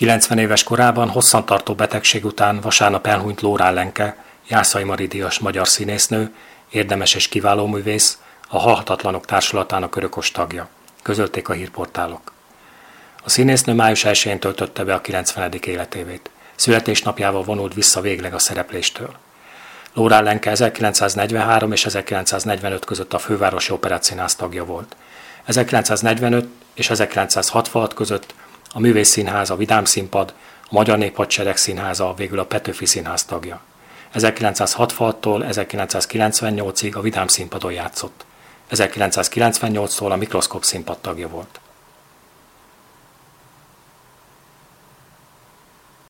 90 éves korában hosszantartó betegség után vasárnap elhunyt Lórán Lenke, Jászai Mari díjas magyar színésznő, érdemes és kiváló művész, a Halhatatlanok Társulatának örökos tagja, közölték a hírportálok. A színésznő május 1-én töltötte be a 90. életévét. Születésnapjával vonult vissza végleg a szerepléstől. Lórán Lenke 1943 és 1945 között a Fővárosi Operettszínház tagja volt. 1945 és 1966 között a Művészszínház, a Vidám Színpad, a Magyar Néphadsereg Színháza, végül a Petőfi Színház tagja. 1966-tól 1998-ig a Vidám Színpadon játszott. 1998-tól a Mikroszkóp Színpad tagja volt.